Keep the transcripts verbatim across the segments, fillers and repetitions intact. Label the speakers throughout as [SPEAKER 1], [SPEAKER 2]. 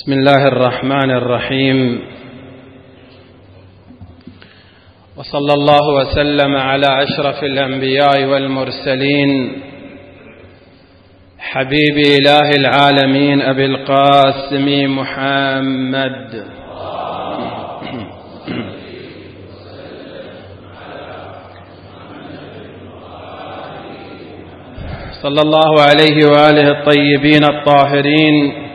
[SPEAKER 1] بسم الله الرحمن الرحيم، وصلى الله وسلم على أشرف الأنبياء والمرسلين حبيب إله العالمين أبي القاسم محمد صلى الله عليه وآله الطيبين الطاهرين،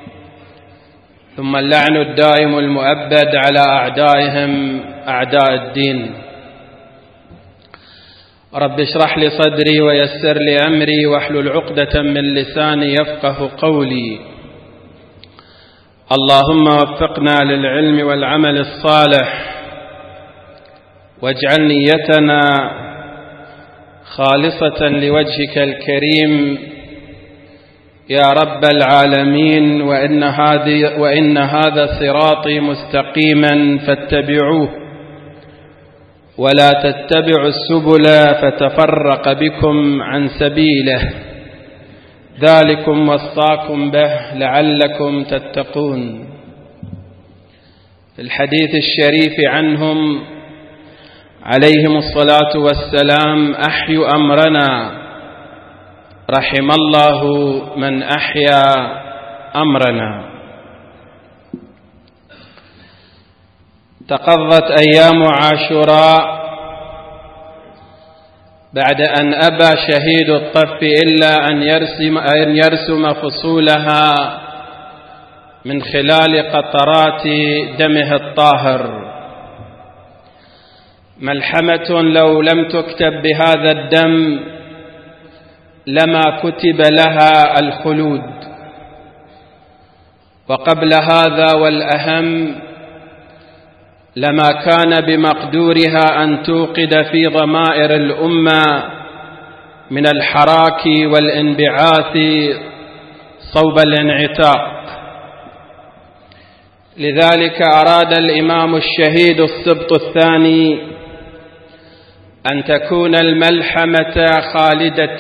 [SPEAKER 1] ثم اللعن الدائم المؤبد على أعدائهم أعداء الدين. رب اشرح لي صدري ويسر لي أمري واحلل عقدة من لساني يفقه قولي. اللهم وفقنا للعلم والعمل الصالح، واجعل نيتنا خالصة لوجهك الكريم يا رب العالمين. وإن هذه وإن هذا صراطي مستقيما فاتبعوه، ولا تتبعوا السبل فتفرق بكم عن سبيله، ذلكم وصاكم به لعلكم تتقون. في الحديث الشريف عنهم عليهم الصلاة والسلام: أحيوا أمرنا، رحم الله من أحيا أمرنا. تقضت أيام عاشوراء بعد أن أبى شهيد الطف إلا أن يرسم, أن يرسم فصولها من خلال قطرات دمه الطاهر. ملحمة لو لم تكتب بهذا الدم لما كتب لها الخلود. وقبل هذا والأهم، لما كان بمقدورها أن توقد في ضمائر الأمة من الحراك والانبعاث صوب الانعتاق. لذلك أراد الإمام الشهيد السبط الثاني أن تكون الملحمة خالدة،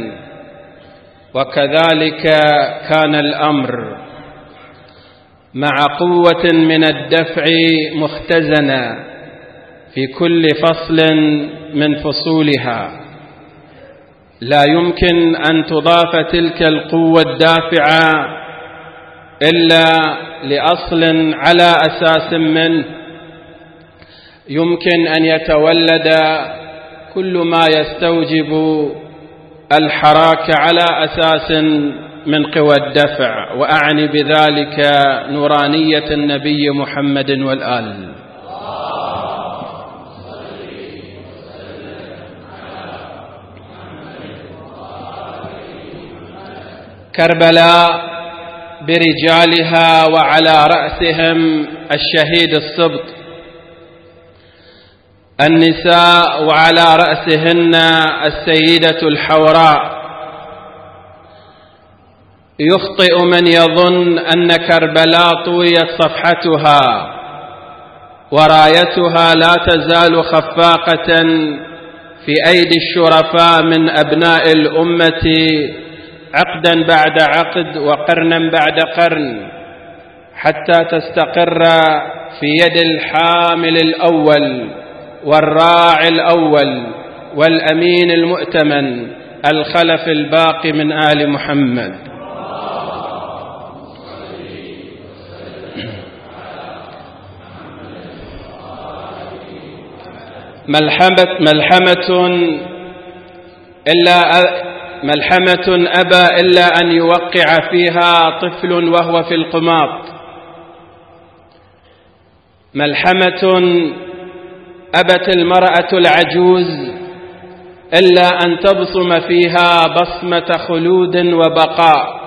[SPEAKER 1] وكذلك كان الأمر، مع قوة من الدفع مختزنة في كل فصل من فصولها. لا يمكن أن تضاف تلك القوة الدافعة إلا لأصل على أساس منه يمكن أن يتولد كل ما يستوجب الحراك على أساس من قوى الدفع، وأعني بذلك نورانية النبي محمد والآل. كربلاء برجالها وعلى رأسهم الشهيد السبط، النساء وعلى رأسهن السيدة الحوراء. يخطئ من يظن أن كربلاء طويت صفحتها ورايتها لا تزال خفاقة في أيدي الشرفاء من أبناء الأمة عقدا بعد عقد وقرنا بعد قرن، حتى تستقر في يد الحامل الأول والراعي الأول والأمين المؤتمن الخلف الباقي من آل محمد. ملحمة ملحمة إلا ملحمة أبى إلا أن يوقع فيها طفل وهو في القماط. ملحمة أبت المرأة العجوز إلا أن تبصم فيها بصمة خلود وبقاء.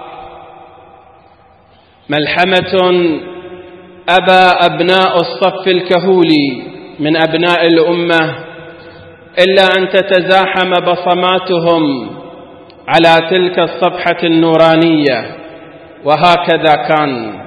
[SPEAKER 1] ملحمة أبى أبناء الصف الكهولي من أبناء الأمة إلا أن تتزاحم بصماتهم على تلك الصفحة النورانية، وهكذا كان.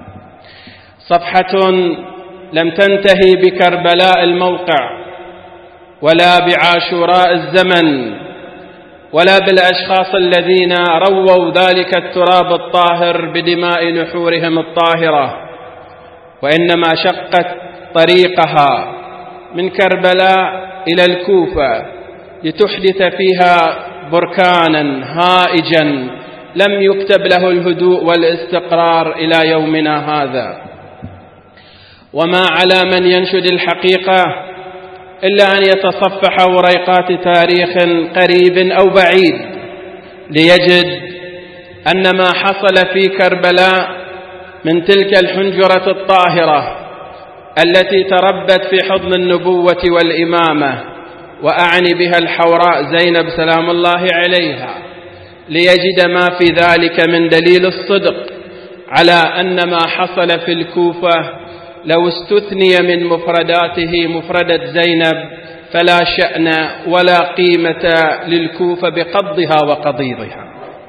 [SPEAKER 1] صفحة لم تنتهي بكربلاء الموقع ولا بعاشوراء الزمن، ولا بالأشخاص الذين رووا ذلك التراب الطاهر بدماء نحورهم الطاهرة، وإنما شقت طريقها من كربلاء إلى الكوفة لتحدث فيها بركانا هائجا لم يكتب له الهدوء والاستقرار إلى يومنا هذا. وما على من ينشد الحقيقة إلا أن يتصفح وريقات تاريخ قريب أو بعيد ليجد أن ما حصل في كربلاء من تلك الحنجرة الطاهرة التي تربت في حضن النبوة والإمامة، وأعني بها الحوراء زينب سلام الله عليها، ليجد ما في ذلك من دليل الصدق على أن ما حصل في الكوفة لو استثني من مفرداته مفردة زينب فلا شأن ولا قيمة للكوفة بقضها وقضيضها.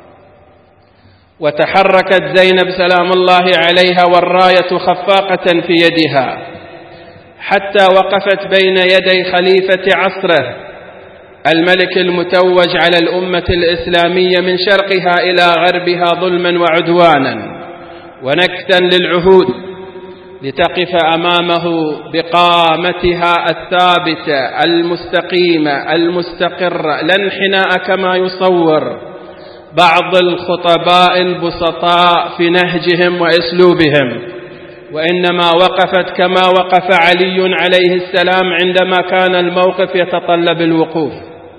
[SPEAKER 1] وتحركت زينب سلام الله عليها والراية خفاقة في يدها حتى وقفت بين يدي خليفة عصره الملك المتوج على الأمة الإسلامية من شرقها إلى غربها ظلما وعدوانا ونكثا للعهود، لتقف أمامه بقامتها الثابتة المستقيمة المستقرة، لا انحناء كما يصور بعض الخطباء البسطاء في نهجهم وأسلوبهم، وإنما وقفت كما وقف علي عليه السلام عندما كان الموقف يتطلب الوقوف،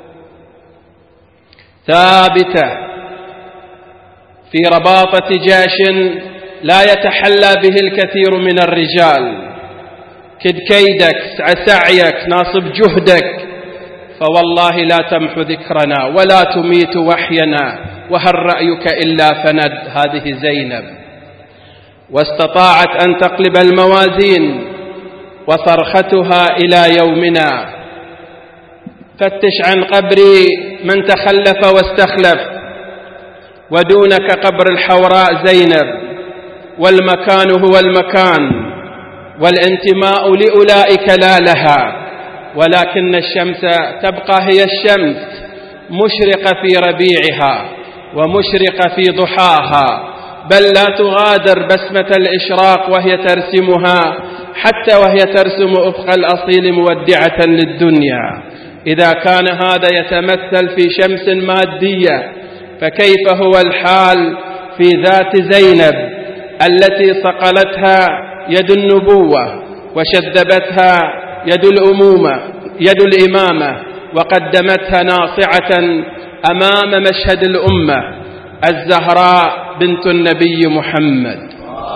[SPEAKER 1] ثابتة في رباطة جيش لا يتحلى به الكثير من الرجال. كد كيدك سعيك ناصب جهدك، فوالله لا تمحو ذكرنا ولا تميت وحينا، وهل رأيك إلا فند. هذه زينب، واستطاعت أن تقلب الموازين وصرختها إلى يومنا: فتش عن قبر من تخلف واستخلف، ودونك قبر الحوراء زينب، والمكان هو المكان، والانتماء لأولئك لا لها، ولكن الشمس تبقى هي الشمس، مشرقة في ربيعها ومشرقة في ضحاها، بل لا تغادر بسمة الإشراق وهي ترسمها، حتى وهي ترسم أفق الأصيل مودعة للدنيا. إذا كان هذا يتمثل في شمس مادية، فكيف هو الحال في ذات زينب التي صقلتها يد النبوة وشذبتها يد الأمومة يد الإمامة، وقدمتها ناصعة أمام مشهد الأمة الزهراء بنت النبي محمد.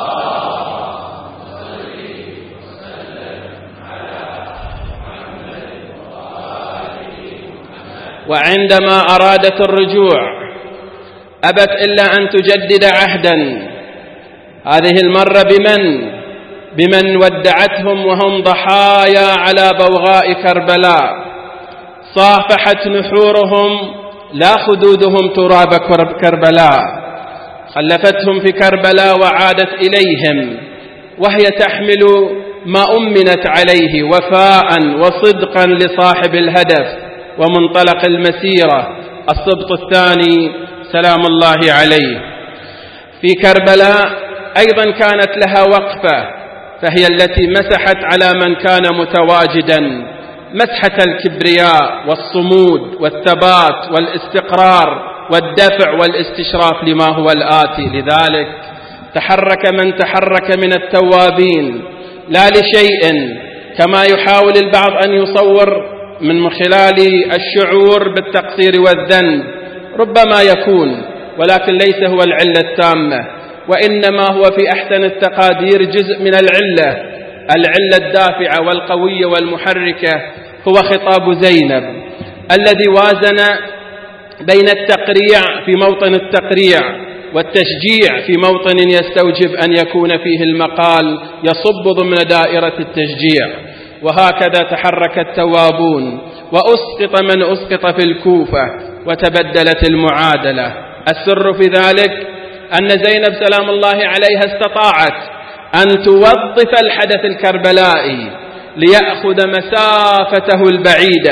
[SPEAKER 1] وعندما أرادت الرجوع أبت إلا أن تجدد عهدا، هذه المرة بمن؟ بمن ودعتهم وهم ضحايا على بوغاء كربلاء، صافحت نحورهم لا خدودهم تراب كربلاء، خلفتهم في كربلاء وعادت إليهم وهي تحمل ما أمنت عليه وفاء وصدقا لصاحب الهدف ومنطلق المسيرة السبط الثاني سلام الله عليه. في كربلاء أيضا كانت لها وقفة، فهي التي مسحت على من كان متواجدا مسحة الكبرياء والصمود والثبات والاستقرار والدفع والاستشراف لما هو الآتي. لذلك تحرك من تحرك من التوابين لا لشيء كما يحاول البعض أن يصور من خلال الشعور بالتقصير والذنب، ربما يكون، ولكن ليس هو العلة التامة، وإنما هو في أحسن التقادير جزء من العلة. العلة الدافعة والقوية والمحركة هو خطاب زينب الذي وازن بين التقريع في موطن التقريع والتشجيع في موطن يستوجب أن يكون فيه المقال يصب ضمن دائرة التشجيع. وهكذا تحرك التوابون وأسقط من أسقط في الكوفة وتبدلت المعادلة. السر في ذلك أن زينب سلام الله عليها استطاعت أن توظف الحدث الكربلائي ليأخذ مسافته البعيدة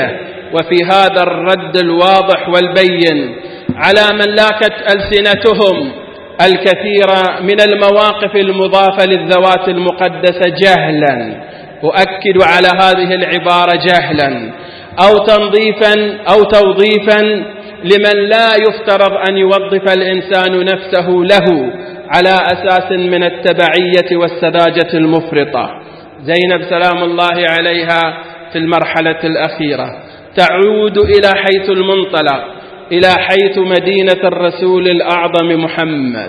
[SPEAKER 1] وفي هذا الرد الواضح والبين على من لاكت ألسنتهم الكثير من المواقف المضافة للذوات المقدسة جهلا، أؤكد على هذه العبارة جهلا، أو تنظيفا أو توظيفا لمن لا يفترض أن يوظف الإنسان نفسه له على أساس من التبعية والسذاجة المفرطة. زينب سلام الله عليها في المرحلة الأخيرة تعود إلى حيث المنطلق، إلى حيث مدينة الرسول الأعظم محمد،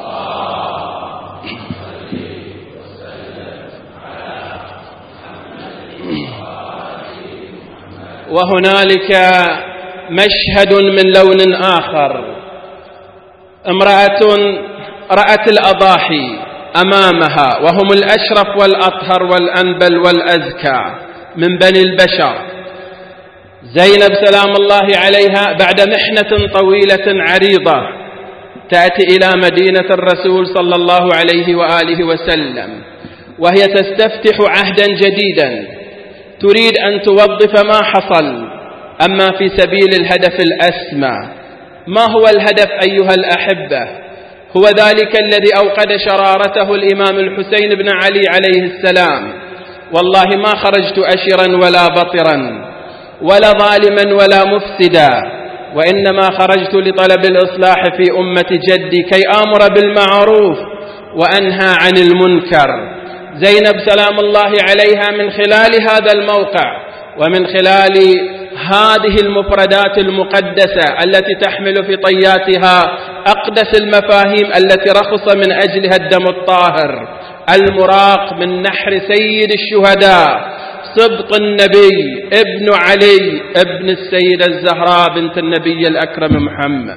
[SPEAKER 1] وهنالك مشهد من لون آخر، امرأة رأت الأضاحي أمامها وهم الأشرف والأطهر والأنبل والأزكى من بني البشر. زينب سلام الله عليها بعد محنة طويلة عريضة تأتي إلى مدينة الرسول صلى الله عليه وآله وسلم وهي تستفتح عهدا جديدا، تريد أن توظف ما حصل أما في سبيل الهدف الأسمى. ما هو الهدف أيها الأحبة؟ هو ذلك الذي أوقد شرارته الإمام الحسين بن علي عليه السلام: والله ما خرجت أشرا ولا بطرا ولا ظالما ولا مفسدا، وإنما خرجت لطلب الإصلاح في أمة جدي كي آمر بالمعروف وأنهى عن المنكر. زينب سلام الله عليها من خلال هذا الموقع ومن خلال هذه المفردات المقدسة التي تحمل في طياتها أقدس المفاهيم التي رخص من أجلها الدم الطاهر المراق من نحر سيد الشهداء سبط النبي ابن علي ابن السيدة الزهراء بنت النبي الأكرم محمد.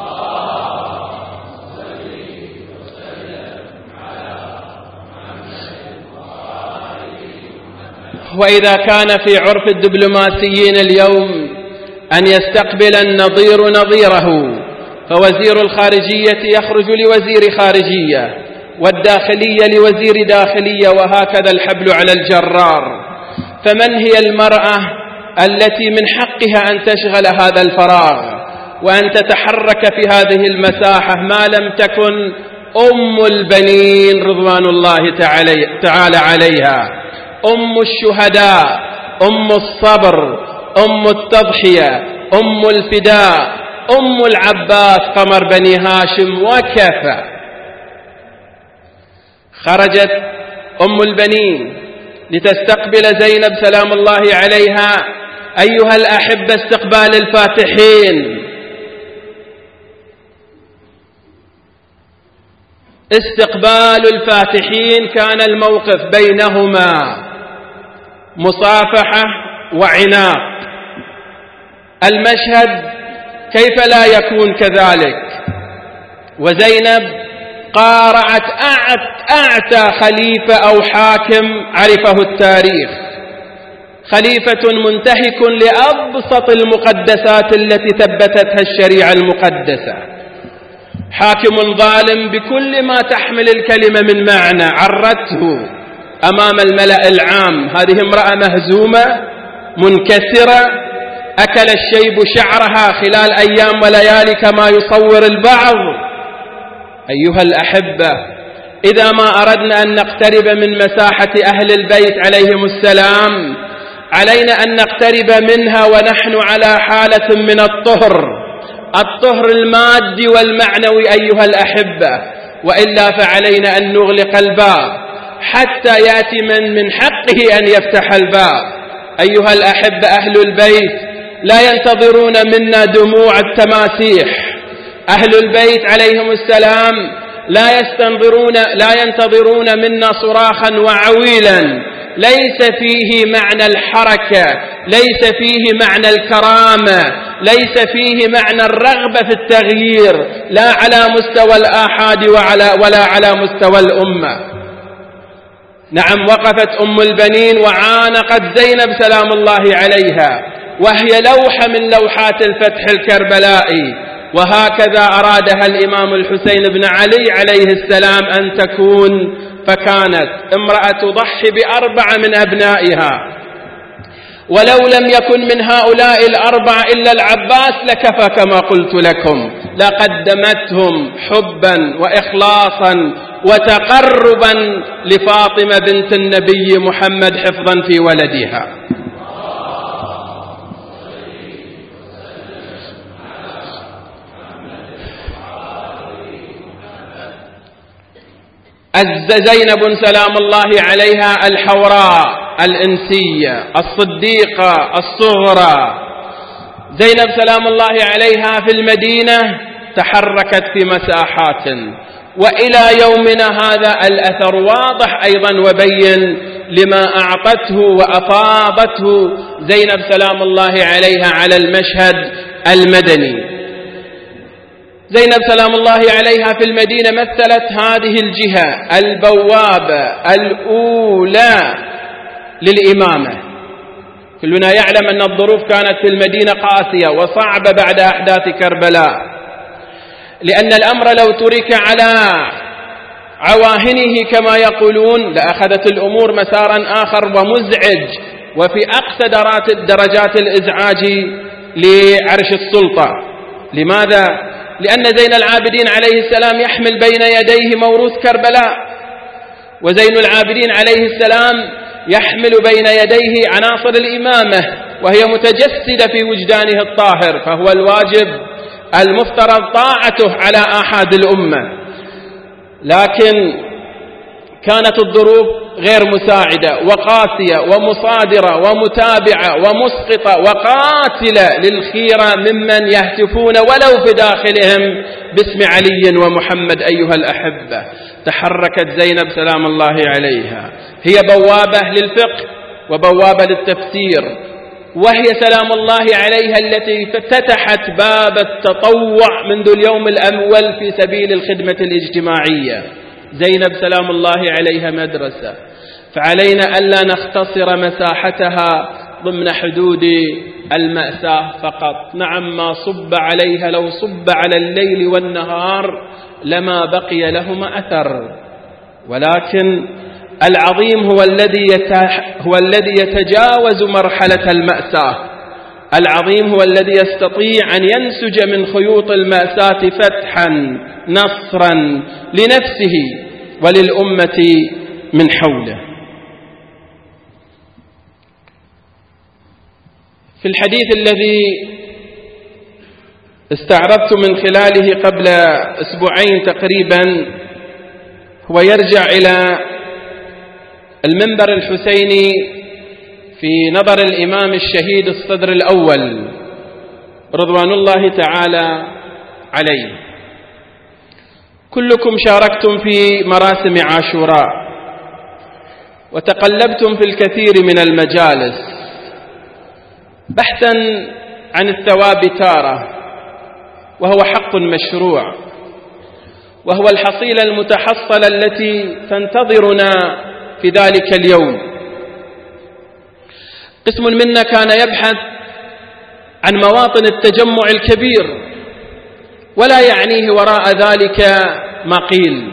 [SPEAKER 1] وإذا كان في عرف الدبلوماسيين اليوم أن يستقبل النظير نظيره، فوزير الخارجية يخرج لوزير خارجية والداخلية لوزير داخلية، وهكذا الحبل على الجرار. فمن هي المرأة التي من حقها أن تشغل هذا الفراغ وأن تتحرك في هذه المساحة ما لم تكن أم البنين رضوان الله تعالى عليها، أم الشهداء، أم الصبر، أم التضحية، أم الفداء، أم العباس قمر بني هاشم وكفى. خرجت أم البنين لتستقبل زينب سلام الله عليها أيها الأحبة استقبال الفاتحين، استقبال الفاتحين. كان الموقف بينهما مصافحة وعناق. المشهد كيف لا يكون كذلك؟ وزينب قارعت أعتى خليفة أو حاكم عرفه التاريخ، خليفة منتهك لأبسط المقدسات التي ثبتتها الشريعة المقدسة، حاكم ظالم بكل ما تحمل الكلمة من معنى، عرته أمام الملأ العام. هذه امرأة مهزومة منكسرة أكل الشيب شعرها خلال أيام وليالي كما يصور البعض. أيها الأحبة، إذا ما أردنا أن نقترب من مساحة أهل البيت عليهم السلام علينا أن نقترب منها ونحن على حالة من الطهر، الطهر المادي والمعنوي أيها الأحبة، وإلا فعلينا أن نغلق الباب حتى يأتي من من حقه أن يفتح الباب. أيها الأحبة، أهل البيت لا ينتظرون منا دموع التماسيح، أهل البيت عليهم السلام لا يستنظرون لا ينتظرون منا صراخا وعويلا، ليس فيه معنى الحركة، ليس فيه معنى الكرامة، ليس فيه معنى الرغبة في التغيير، لا على مستوى الآحاد وعلى ولا على مستوى الأمة. نعم، وقفت أم البنين وعانقت زينب سلام الله عليها وهي لوحة من لوحات الفتح الكربلائي، وهكذا أرادها الإمام الحسين بن علي عليه السلام أن تكون، فكانت امرأة تضحي بأربعة من أبنائها ولو لم يكن من هؤلاء الأربعة إلا العباس لكفى كما قلت لكم، لقدمتهم حبا وإخلاصا وتقربا لفاطمة بنت النبي محمد حفظا في ولدها. زينب سلام الله عليها الحوراء الإنسية الصديقة الصغرى، زينب سلام الله عليها في المدينة تحركت في مساحات، وإلى يومنا هذا الأثر واضح أيضا وبين لما أعطته وأفاضته زينب سلام الله عليها على المشهد المدني. زينب سلام الله عليها في المدينة مثلت هذه الجهة البوابة الأولى للإمامة. كلنا يعلم أن الظروف كانت في المدينة قاسية وصعبة بعد أحداث كربلاء، لأن الأمر لو ترك على عواهنه كما يقولون لأخذت الأمور مسارا آخر ومزعج وفي أقصى درجات الإزعاج لعرش السلطة. لماذا؟ لأن زين العابدين عليه السلام يحمل بين يديه موروث كربلاء، وزين العابدين عليه السلام يحمل بين يديه عناصر الإمامة وهي متجسدة في وجدانه الطاهر، فهو الواجب المفترض طاعته على آحاد الأمة. لكن كانت الظروف غير مساعدة وقاسية ومصادرة ومتابعة ومسقطة وقاتلة للخيرة ممن يهتفون ولو في داخلهم باسم علي ومحمد. أيها الأحبة، تحركت زينب سلام الله عليها، هي بوابة للفقه وبوابة للتفسير، وهي سلام الله عليها التي فتحت باب التطوع منذ اليوم الأول في سبيل الخدمة الاجتماعية. زينب سلام الله عليها مدرسة، فعلينا ألا نختصر مساحتها ضمن حدود المأساة فقط. نعم، ما صب عليها لو صب على الليل والنهار لما بقي لهما أثر، ولكن العظيم هو الذي هو الذي يتجاوز مرحلة المأساة. العظيم هو الذي يستطيع أن ينسج من خيوط المأساة فتحا نصرا لنفسه وللأمة من حوله. في الحديث الذي استعرضت من خلاله قبل أسبوعين تقريبا هو يرجع إلى المنبر الحسيني في نظر الإمام الشهيد الصدر الأول رضوان الله تعالى عليه. كلكم شاركتم في مراسم عاشوراء وتقلبتم في الكثير من المجالس بحثا عن الثواب تارة، وهو حق مشروع، وهو الحصيلة المتحصلة التي تنتظرنا في ذلك اليوم. قسم منا كان يبحث عن مواطن التجمع الكبير ولا يعنيه وراء ذلك ما قيل،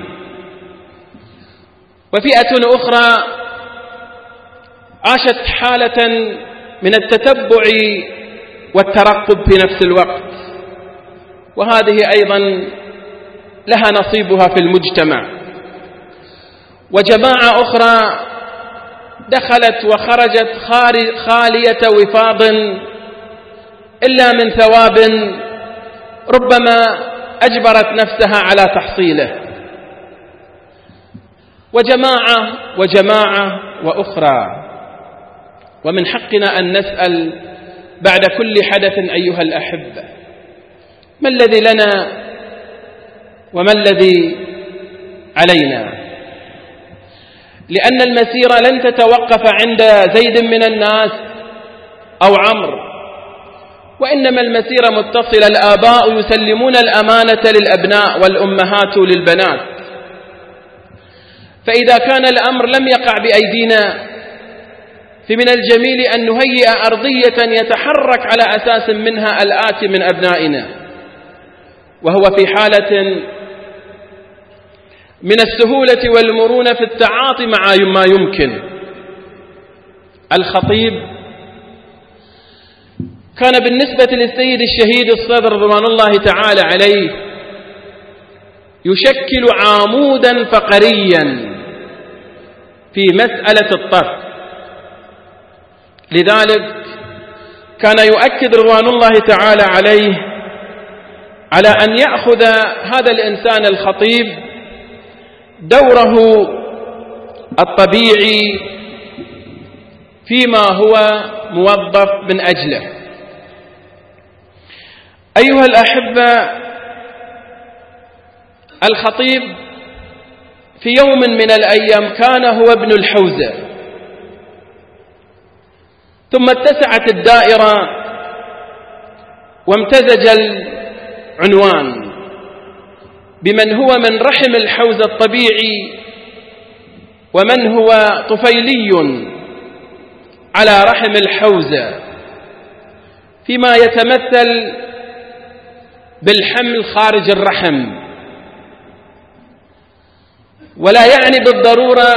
[SPEAKER 1] وفئة أخرى عاشت حالة من التتبع والترقب في نفس الوقت، وهذه أيضا لها نصيبها في المجتمع. وجماعة أخرى دخلت وخرجت خالية وفاض إلا من ثواب ربما أجبرت نفسها على تحصيله. وجماعة وجماعة وأخرى. ومن حقنا أن نسأل بعد كل حدث أيها الأحبة: ما الذي لنا وما الذي علينا؟ لأن المسيرة لن تتوقف عند زيد من الناس أو عمرو، وإنما المسيرة متصلة. الآباء يسلمون الأمانة للأبناء والأمهات للبنات، فإذا كان الأمر لم يقع بأيدينا فمن الجميل أن نهيئ أرضية يتحرك على أساس منها الآتي من أبنائنا، وهو في حالة من السهولة والمرونة في التعاطي مع ما يمكن. الخطيب كان بالنسبة للسيد الشهيد الصدر رضوان الله تعالى عليه يشكل عمودا فقريا في مسألة الطرح. لذلك كان يؤكد رضوان الله تعالى عليه على أن يأخذ هذا الإنسان الخطيب دوره الطبيعي فيما هو موظف من أجله. أيها الأحبة، الخطيب في يوم من الأيام كان هو ابن الحوزة، ثم اتسعت الدائرة وامتزج العنوان بمن هو من رحم الحوزة الطبيعي ومن هو طفيلي على رحم الحوزة، فيما يتمثل بالحمل خارج الرحم. ولا يعني بالضرورة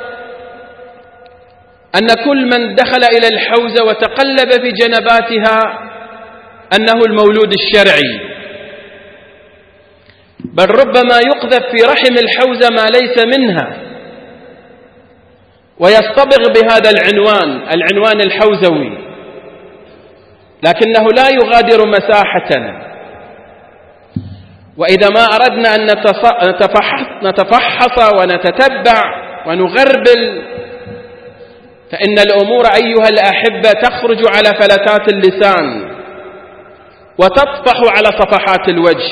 [SPEAKER 1] أن كل من دخل إلى الحوزة وتقلب في جنباتها أنه المولود الشرعي، بل ربما يقذف في رحم الحوزة ما ليس منها ويصطبغ بهذا العنوان العنوان الحوزوي، لكنه لا يغادر مساحة. وإذا ما أردنا أن نتفحص ونتتبع ونغربل فإن الأمور أيها الأحبة تخرج على فلتات اللسان وتطفح على صفحات الوجه.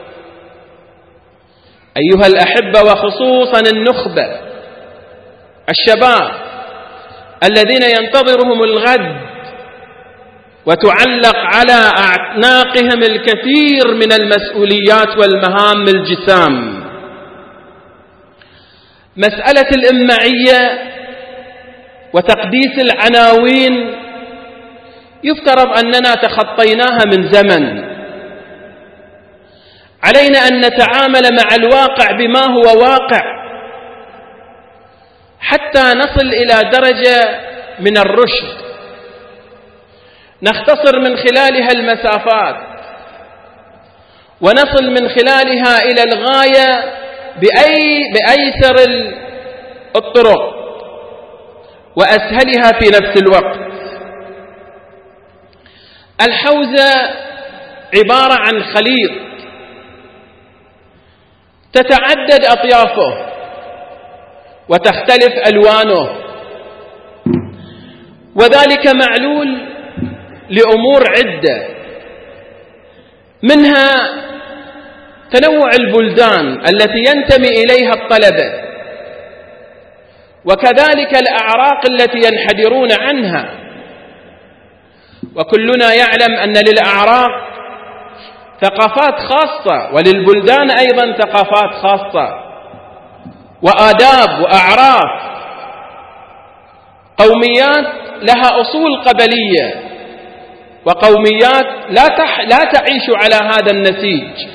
[SPEAKER 1] أيها الأحبة، وخصوصا النخبة الشباب الذين ينتظرهم الغد وتعلق على أعناقهم الكثير من المسؤوليات والمهام الجسام، مسألة الإمعية وتقديس العناوين يفترض أننا تخطيناها من زمن. علينا أن نتعامل مع الواقع بما هو واقع حتى نصل إلى درجة من الرشد نختصر من خلالها المسافات ونصل من خلالها إلى الغاية بأي بأيسر الطرق وأسهلها في نفس الوقت. الحوزة عبارة عن خليط تتعدد أطيافه وتختلف ألوانه، وذلك معلول لأمور عدة، منها تنوع البلدان التي ينتمي إليها الطلبة، وكذلك الأعراق التي ينحدرون عنها. وكلنا يعلم أن للأعراق ثقافات خاصة وللبلدان أيضا ثقافات خاصة وآداب وأعراف. قوميات لها أصول قبلية وقوميات لا تح لا تعيش على هذا النسيج.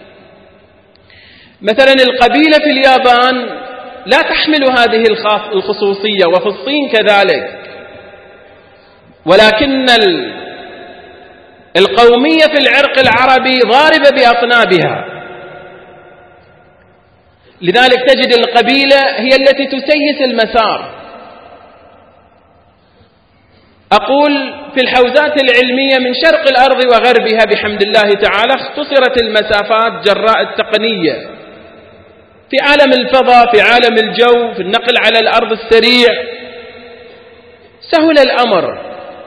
[SPEAKER 1] مثلا القبيلة في اليابان لا تحمل هذه الخصوصية، وفي الصين كذلك، ولكن القومية في العرق العربي ضاربة بأطنابها. لذلك تجد القبيلة هي التي تسيس المسار. أقول في الحوزات العلمية من شرق الأرض وغربها بحمد الله تعالى اختصرت المسافات جراء التقنية في عالم الفضاء، في عالم الجو، في النقل على الأرض السريع، سهل الأمر.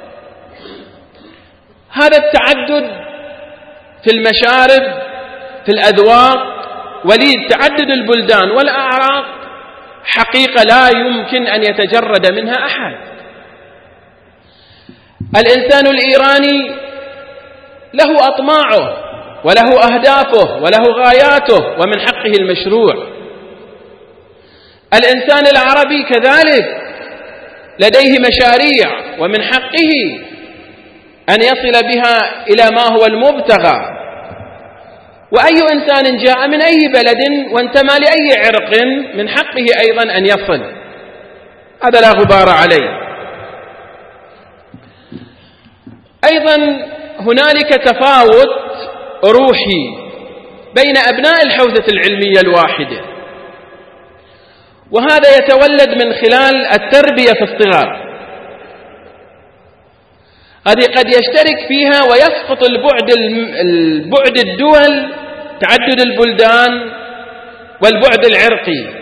[SPEAKER 1] هذا التعدد في المشارب، في الأذواق، وليد تعدد البلدان والأعراق حقيقة لا يمكن أن يتجرد منها أحد. الإنسان الإيراني له أطماعه وله أهدافه وله غاياته ومن حقه المشروع. الإنسان العربي كذلك لديه مشاريع ومن حقه أن يصل بها إلى ما هو المبتغى. وأي إنسان جاء من أي بلد وانتمى لأي عرق من حقه أيضا أن يصل، هذا لا غبار عليه. أيضا هنالك تفاوت روحي بين أبناء الحوزة العلمية الواحدة، وهذا يتولد من خلال التربية في الصغر. هذه قد يشترك فيها ويسقط البعد البعد الدول، تعدد البلدان والبعد العرقي.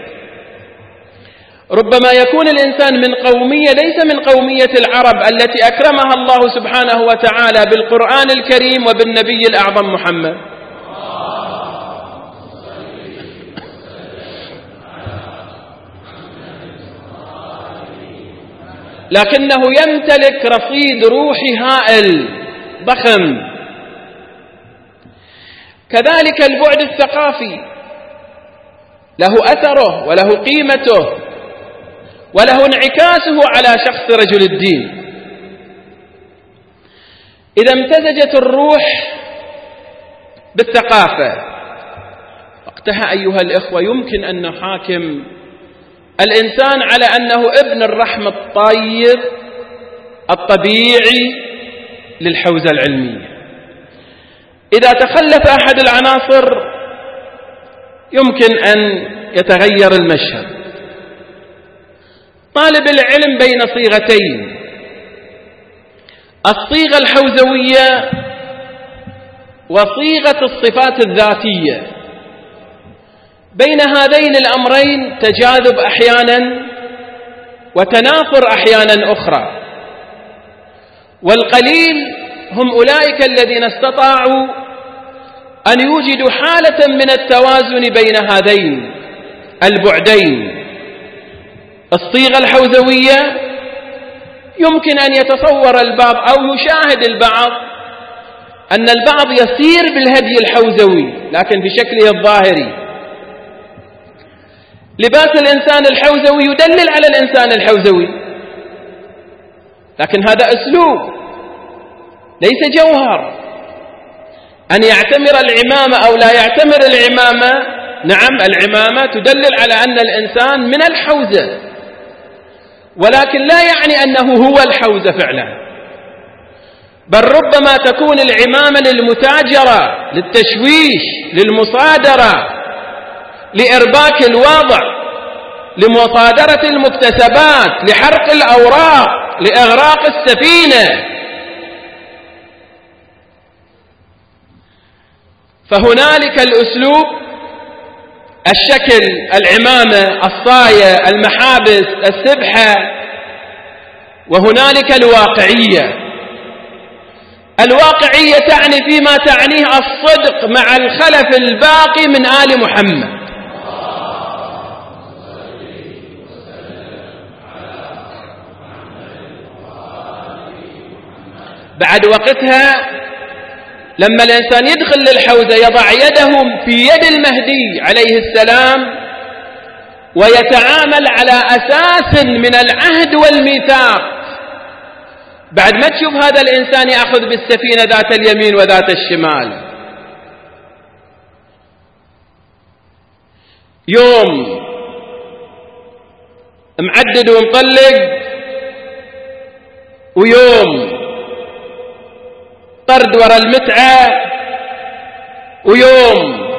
[SPEAKER 1] ربما يكون الإنسان من قومية ليس من قومية العرب التي أكرمها الله سبحانه وتعالى بالقرآن الكريم وبالنبي الأعظم محمد، لكنه يمتلك رصيد روحي هائل ضخم. كذلك البعد الثقافي له أثره وله قيمته وله انعكاسه على شخص رجل الدين. إذا امتزجت الروح بالثقافة، وقتها أيها الإخوة يمكن أن نحاكم الإنسان على أنه ابن الرحم الطيب الطبيعي للحوزة العلمية. إذا تخلف أحد العناصر يمكن أن يتغير المشهد. طالب العلم بين صيغتين: الصيغة الحوزوية وصيغة الصفات الذاتية. بين هذين الأمرين تجاذب أحيانا وتنافر أحيانا أخرى، والقليل هم أولئك الذين استطاعوا أن يوجدوا حالة من التوازن بين هذين البعدين. الصيغة الحوزوية يمكن أن يتصور البعض أو يشاهد البعض أن البعض يسير بالهدي الحوزوي لكن بشكله الظاهري. لباس الإنسان الحوزوي يدلل على الإنسان الحوزوي، لكن هذا أسلوب ليس جوهر. أن يعتمر العمامة أو لا يعتمر العمامة، نعم العمامة تدلل على أن الإنسان من الحوزة، ولكن لا يعني أنه هو الحوزة فعلا، بل ربما تكون العمامة للمتاجرة، للتشويش، للمصادرة، لإرباك الوضع، لمصادرة المكتسبات، لحرق الأوراق، لإغراق السفينة. فهنالك الأسلوب، الشكل، العمامة، الصاية، المحابس، السبحة، وهنالك الواقعية. الواقعية تعني فيما تعنيه الصدق مع الخلف الباقي من آل محمد. بعد وقتها لما الإنسان يدخل للحوزة يضع يده في يد المهدي عليه السلام ويتعامل على أساس من العهد والميثاق. بعد ما تشوف هذا الإنسان يأخذ بالسفينة ذات اليمين وذات الشمال. يوم معدد ومطلق، ويوم طرد وراء المتعة، ويوم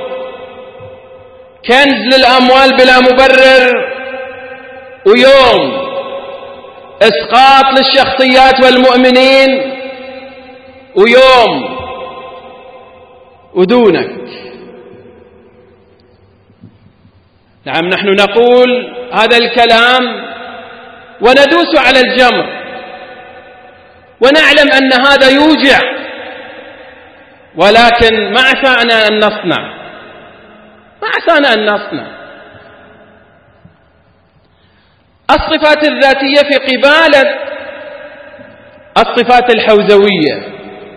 [SPEAKER 1] كنز للأموال بلا مبرر، ويوم إسقاط للشخصيات والمؤمنين، ويوم ودونك. نعم نحن نقول هذا الكلام وندوس على الجمر ونعلم أن هذا يوجع، ولكن ما عسانا أن نصنع، ما عسانا أن نصنع. الصفات الذاتية في قبالة الصفات الحوزوية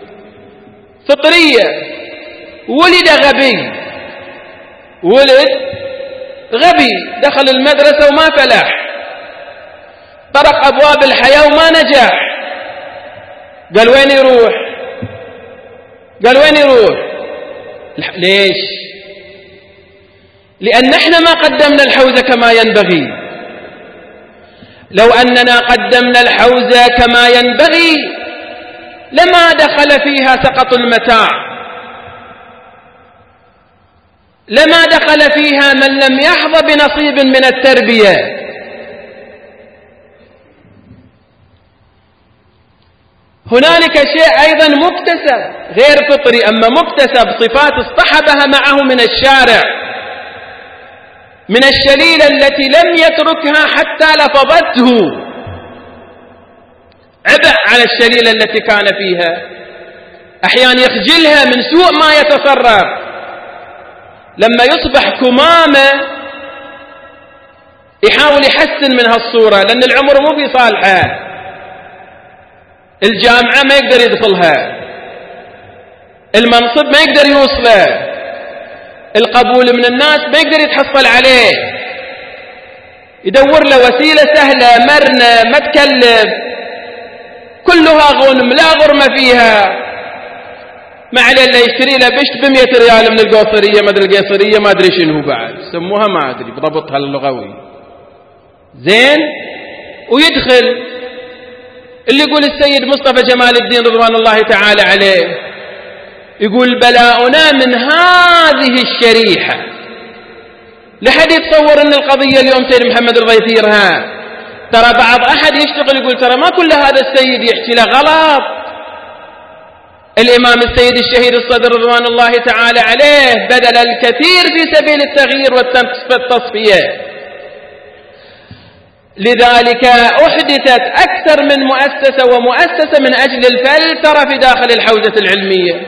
[SPEAKER 1] فطرية. ولد غبي، ولد غبي، دخل المدرسة وما فلح، طرق أبواب الحياة وما نجح. قال وين يروح؟ قال وين يروح؟ ليش؟ لأن احنا ما قدمنا الحوزة كما ينبغي. لو أننا قدمنا الحوزة كما ينبغي لما دخل فيها سقط المتاع، لما دخل فيها من لم يحظى بنصيب من التربية. هنالك شيء أيضا مكتسب غير فطري، أما مكتسب صفات اصطحبها معه من الشارع، من الشليلة التي لم يتركها حتى لفظته، عبء على الشليلة التي كان فيها، أحيانا يخجلها من سوء ما يتصرف. لما يصبح كمامة يحاول يحسن من هالصورة، لأن العمر مو في صالحه، الجامعة ما يقدر يدخلها، المنصب ما يقدر يوصله، القبول من الناس ما يقدر يتحصل عليه، يدور له وسيلة سهلة مرنة ما تكلف، كلها غنم لا غرمة فيها، ما عليه إلا يشتري له بشت بمئة ريال من القوصرية ما أدري القيصرية ما أدري شنو بعد سموها ما أدري بضبطها اللغوي زين، ويدخل. اللي يقول السيد مصطفى جمال الدين رضوان الله تعالى عليه يقول بلاؤنا من هذه الشريحة. لحد يتصور أن القضية اليوم سيد محمد الغيثيرها، ترى بعض أحد يشتغل يقول ترى ما كل هذا السيد يحكي له غلط. الإمام السيد الشهيد الصدر رضوان الله تعالى عليه بذل الكثير في سبيل التغيير والتصفية، لذلك أحدثت أكثر من مؤسسة ومؤسسة من أجل الفلترة في داخل الحوزة العلمية.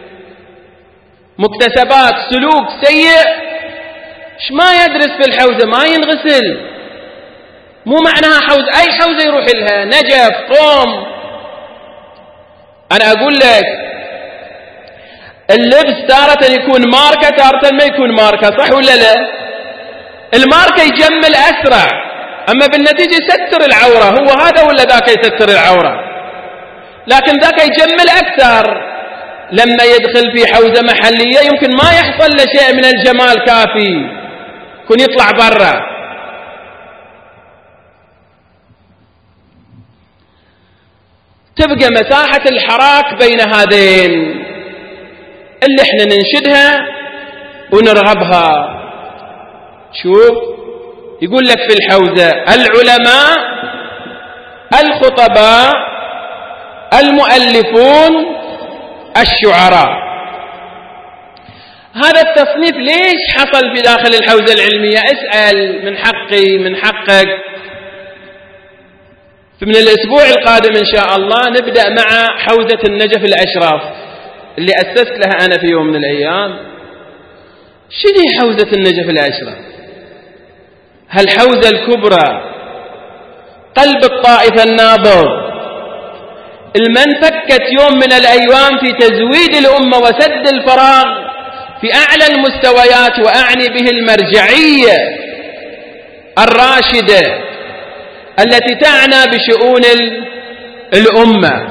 [SPEAKER 1] مكتسبات سلوك سيء إيش ما يدرس في الحوزة ما ينغسل، مو معناها حوزة أي حوزة يروح لها، نجف قوم. أنا أقول لك اللبس تارة يكون ماركة تارة ما يكون ماركة، صح ولا لا؟ الماركة يجمل أسرع، أما بالنتيجة يستر العورة، هو هذا ولا ذاك يستر العورة، لكن ذاك يجمل أكثر. لما يدخل في حوزة محلية يمكن ما يحصل له شيء من الجمال كافي، يكون يطلع برا. تبقى مساحة الحراك بين هذين اللي احنا ننشدها ونرغبها. شوف يقول لك في الحوزة العلماء، الخطباء، المؤلفون، الشعراء. هذا التصنيف ليش حصل في داخل الحوزة العلمية؟ اسأل، من حقي من حقك. فمن الأسبوع القادم إن شاء الله نبدأ مع حوزة النجف الأشراف اللي أسست لها أنا في يوم من الأيام. شنو حوزة النجف الأشراف؟ هالحوزة الكبرى، قلب الطائفة النابض، المن فكت يوم من الأيام في تزويد الأمة وسد الفراغ في أعلى المستويات، وأعني به المرجعية الراشدة التي تعنى بشؤون الأمة.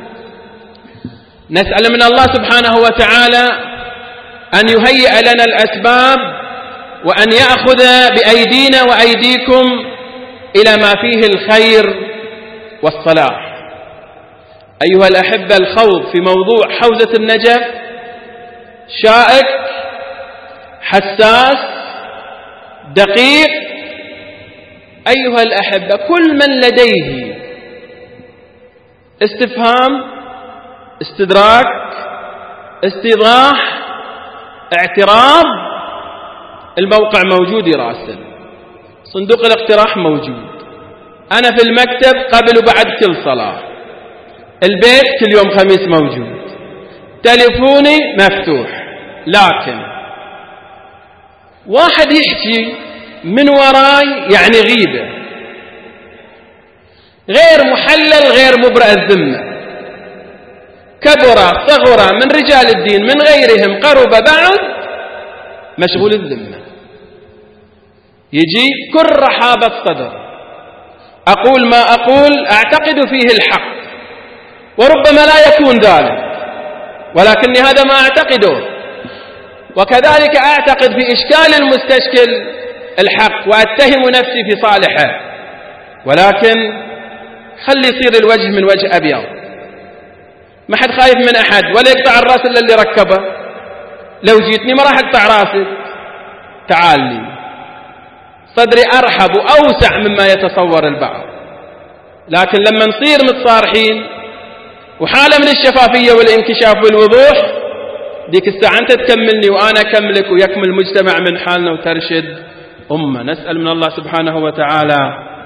[SPEAKER 1] نسأل من الله سبحانه وتعالى أن يهيئ لنا الأسباب، وأن يأخذ بأيدينا وأيديكم إلى ما فيه الخير والصلاح. أيها الأحبة، الخوض في موضوع حوزة النجف شائك، حساس، دقيق. أيها الأحبة، كل من لديه استفهام، استدراك، استيضاح، اعتراض، الموقع موجود يراسل، صندوق الاقتراح موجود، أنا في المكتب قبل وبعد كل صلاة، البيت كل يوم خميس موجود، تليفوني مفتوح. لكن واحد يحكي من وراي يعني غيبة، غير محلل، غير مبرأ الذمة، كبر صغر من رجال الدين من غيرهم قرب بعد مشغول الذمة، يجي كل رحابة الصدر، أقول ما أقول أعتقد فيه الحق، وربما لا يكون ذلك، ولكني هذا ما أعتقده، وكذلك أعتقد في إشكال المستشكل الحق وأتهم نفسي في صالحه، ولكن خلي يصير الوجه من وجه أبيض. ما حد خايف من أحد ولا يقطع الرأس إلا اللي ركبه. لو جيتني ما راح أقطع رأسك، تعال لي. صدري أرحب وأوسع مما يتصور البعض. لكن لما نصير متصارحين وحالة من الشفافية والانكشاف والوضوح، ديك الساعة أنت تكملني وأنا أكملك ويكمل المجتمع من حالنا وترشد أمة. نسأل من الله سبحانه وتعالى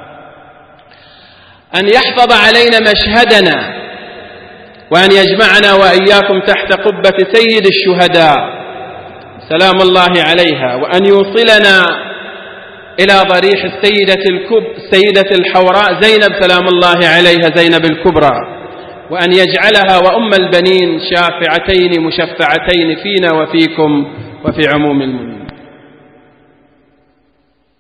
[SPEAKER 1] أن يحفظ علينا مشهدنا، وأن يجمعنا وإياكم تحت قبة سيد الشهداء سلام الله عليها، وأن يوصلنا إلى ضريح السيدة الكب السيدة الحوراء زينب سلام الله عليها، زينب الكبرى، وأن يجعلها وأم البنين شافعتين مشفعتين فينا وفيكم وفي عموم المؤمنين.